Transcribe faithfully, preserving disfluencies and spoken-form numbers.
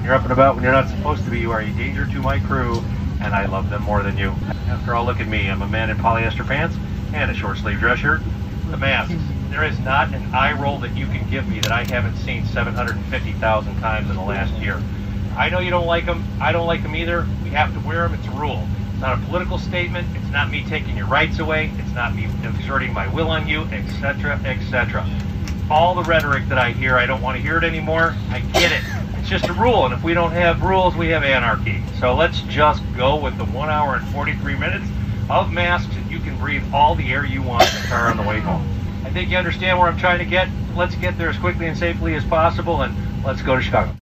you're up and about when you're not supposed to be, you are a danger to my crew, and I love them more than you. After all, look at me. I'm a man in polyester pants and a short sleeve dress shirt. The mask. There is not an eye roll that you can give me that I haven't seen seven hundred fifty thousand times in the last year. I know you don't like them. I don't like them either. We have to wear them. It's a rule. It's not a political statement. It's not me taking your rights away. It's not me exerting my will on you, et cetera, et cetera. All the rhetoric that I hear, I don't want to hear it anymore. I get it. It's just a rule, and if we don't have rules, we have anarchy. So let's just go with the one hour and forty-three minutes of masks, and you can breathe all the air you want in the car on the way home. I think you understand where I'm trying to get. Let's get there as quickly and safely as possible, and let's go to Chicago.